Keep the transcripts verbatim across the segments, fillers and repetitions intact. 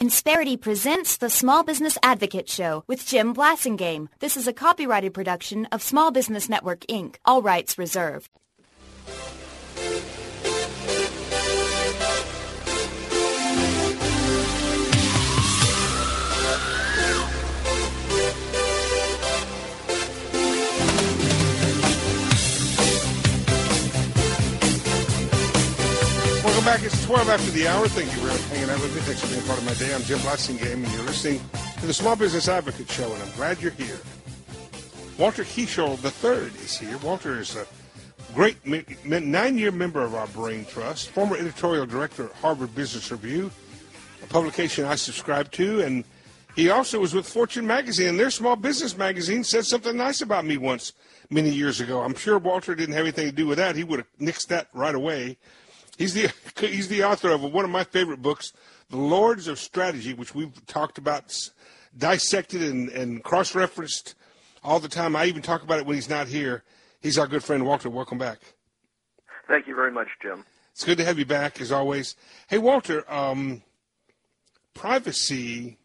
Insperity presents the Small Business Advocate Show with Jim Blasingame. This is a copyrighted production of Small Business Network, Incorporated. All rights reserved. Welcome back. It's twelve after the hour. Thank you for hanging out with me. Thanks for being part of my day. I'm Jim Blasingame, and you're listening to the Small Business Advocate Show, and I'm glad you're here. Walter Keishel the third is here. Walter is a great nine-year member of our Brain Trust, former editorial director at Harvard Business Review, a publication I subscribe to, and he also was with Fortune Magazine, and their small business magazine said something nice about me once many years ago. I'm sure Walter didn't have anything to do with that. He would have nixed that right away. He's the he's the author of one of my favorite books, The Lords of Strategy, which we've talked about, dissected and, and cross-referenced all the time. I even talk about it when he's not here. He's our good friend, Walter. Welcome back. Thank you very much, Jim. It's good to have you back, as always. Hey, Walter, um, privacy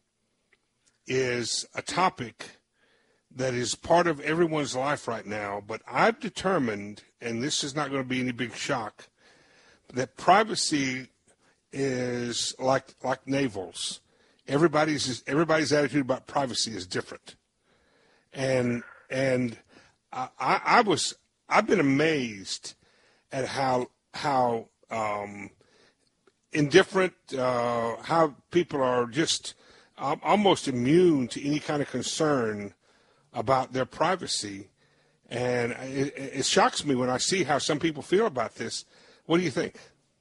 is a topic that is part of everyone's life right now, but I've determined, and this is not going to be any big shock, that privacy is like like navels. Everybody's everybody's attitude about privacy is different, and and I, I was I've been amazed at how how um, indifferent, uh, how people are just um, almost immune to any kind of concern about their privacy, and it, it shocks me when I see how some people feel about this. What do you think?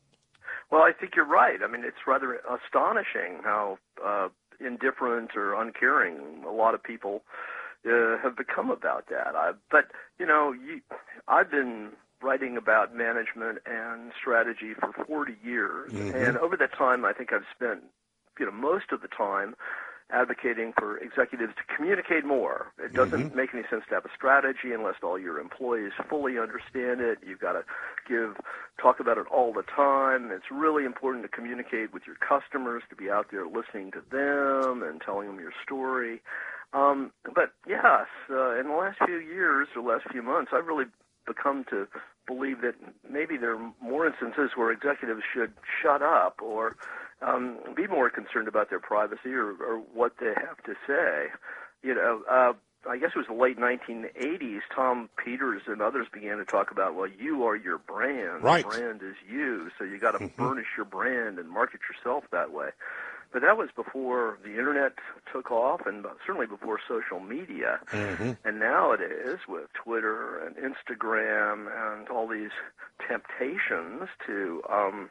Well, I think you're right. I mean, it's rather astonishing how uh, indifferent or uncaring a lot of people uh, have become about that. I, but, you know, you, I've been writing about management and strategy for forty years, mm-hmm. and over that time I think I've spent, you know, most of the time advocating for executives to communicate more. It doesn't mm-hmm. make any sense to have a strategy unless all your employees fully understand it. You've got to give, talk about it all the time. It's really important to communicate with your customers, to be out there listening to them and telling them your story. Um, but yes, uh, in the last few years or last few months, I've really become to believe that maybe there are more instances where executives should shut up or Um, be more concerned about their privacy or, or what they have to say. You know, uh, I guess it was the late nineteen eighties, Tom Peters and others began to talk about, well, you are your brand. Right. The brand is you, so you got to mm-hmm. burnish your brand and market yourself that way. But that was before the Internet took off and certainly before social media. Mm-hmm. And nowadays, with Twitter and Instagram and all these temptations to um,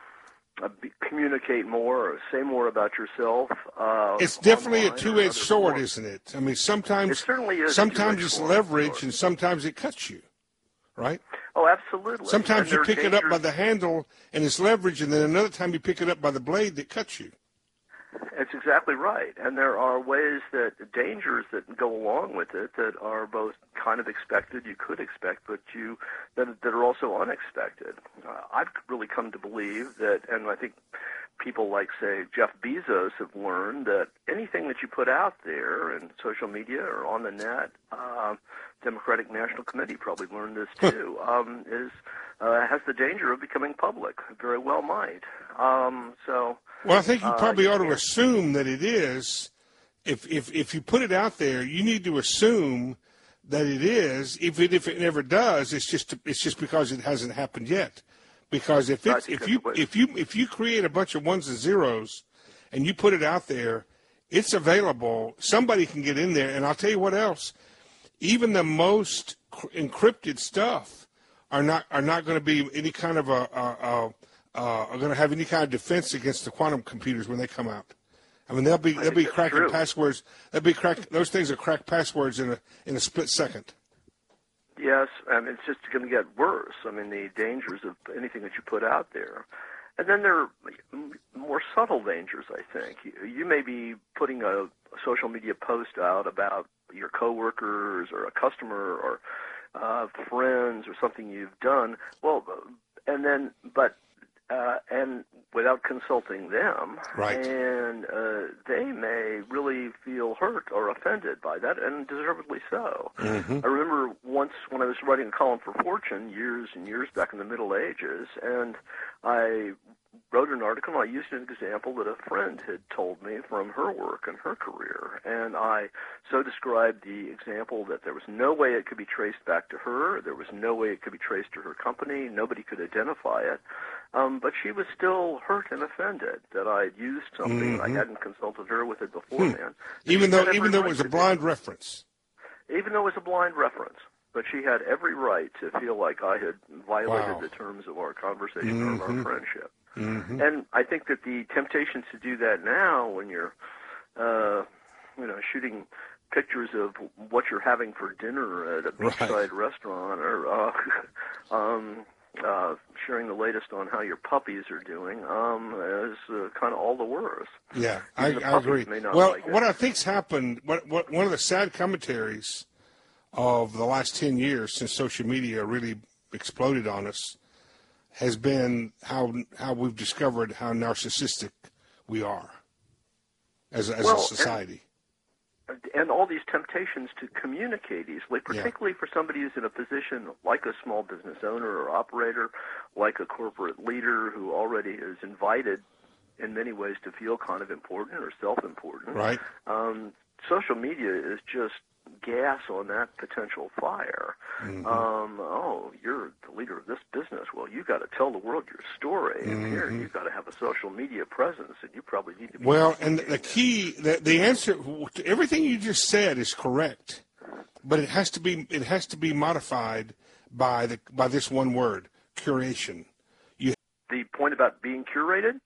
Uh, be, communicate more or say more about yourself. Uh, it's definitely a two-edged sword, forms. Isn't it? I mean, sometimes it certainly is sometimes it's sword, leverage sword. and sometimes it cuts you, right? Oh, absolutely. Sometimes and you pick dangers. it up by the handle and it's leverage, and then another time you pick it up by the blade that cuts you. That's exactly right. And there are ways that dangers that go along with it that are both kind of expected, you could expect, but you that, that are also unexpected. Uh, I've really come to believe that, and I think people like, say, Jeff Bezos have learned that anything that you put out there in social media or on the net, uh, Democratic National Committee probably learned this too, um, is uh, has the danger of becoming public. Very well might. Um, so. Well, I think you probably uh, you ought to assume that it is. If if if you put it out there, you need to assume that it is. If it if it never does, it's just it's just because it hasn't happened yet. Because if it's if you if you if you create a bunch of ones and zeros, and you put it out there, it's available. Somebody can get in there, and I'll tell you what else. Even the most encrypted stuff are not are not going to be any kind of a. a, a Uh, are going to have any kind of defense against the quantum computers when they come out. I mean, they'll be they'll be cracking true. passwords. They'll be crack. Those things are crack passwords in a in a split second. Yes, and it's just going to get worse. I mean, the dangers of anything that you put out there, and then there are more subtle dangers. I think you, you may be putting a, a social media post out about your coworkers or a customer or uh, friends or something you've done. Well, and then but uh, and without consulting them. Right. And uh, they may really feel hurt or offended by that, and deservedly so. Mm-hmm. I remember once when I was writing a column for Fortune years and years back in the Middle Ages, and I wrote an article, and I used an example that a friend had told me from her work and her career. And I so described the example that there was no way it could be traced back to her. There was no way it could be traced to her company. Nobody could identify it. Um, but she was still hurt and offended that I'd used something Mm-hmm. and I hadn't consulted her with it beforehand. Hmm. Even though, even though it was a blind reference. Even though it was a blind reference. But she had every right to feel like I had violated Wow. the terms of our conversation Mm-hmm. or our friendship. Mm-hmm. And I think that the temptation to do that now, when you're, uh, you know, shooting pictures of what you're having for dinner at a beachside Right. restaurant, or uh, um, uh, sharing the latest on how your puppies are doing, um, is uh, kind of all the worse. Yeah, I, Even the I puppies agree. may not Well, like it. what I think's happened, what, what one of the sad commentaries of the last ten years since social media really exploded on us has been how how we've discovered how narcissistic we are as a, as Well, a society. And all these temptations to communicate easily, particularly for somebody who's in a position like a small business owner or operator, like a corporate leader who already is invited in many ways to feel kind of important or self-important. Right. Um, social media is just gas on that potential fire. Mm-hmm. Um, oh, you're the leader of this business. Well, you got to tell the world your story, and Mm-hmm. here you've got to have a social media presence, and you probably need to be. Well, and the key, the, the answer to everything you just said is correct, but it has to be it has to be modified by the by this one word: curation. You The point about being curated,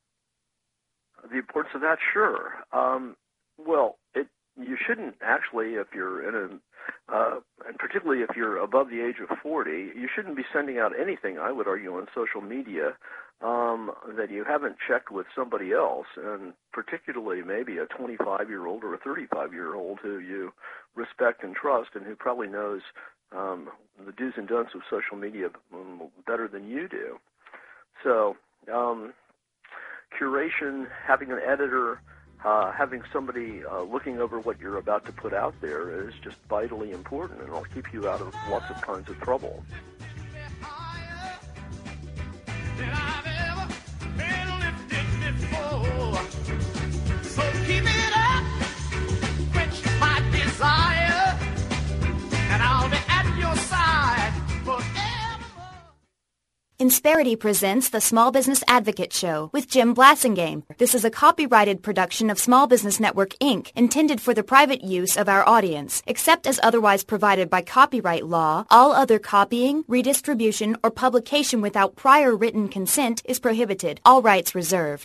the importance of that, sure. Um, well, it you shouldn't actually, if you're in a, uh, and particularly if you're above the age of forty, you shouldn't be sending out anything, I would argue, on social media um, that you haven't checked with somebody else, and particularly maybe a twenty-five-year-old or a thirty-five-year-old who you respect and trust and who probably knows um, the do's and don'ts of social media better than you do. So, um, curation, having an editor, uh, having somebody uh, looking over what you're about to put out there is just vitally important, and it'll keep you out of lots of kinds of trouble. So keep it up, quench my desire, and I'll be at your side forever. Insperity presents the Small Business Advocate Show with Jim Blasingame. This is a copyrighted production of Small Business Network, Incorporated, intended for the private use of our audience. Except as otherwise provided by copyright law, all other copying, redistribution, or publication without prior written consent is prohibited. All rights reserved.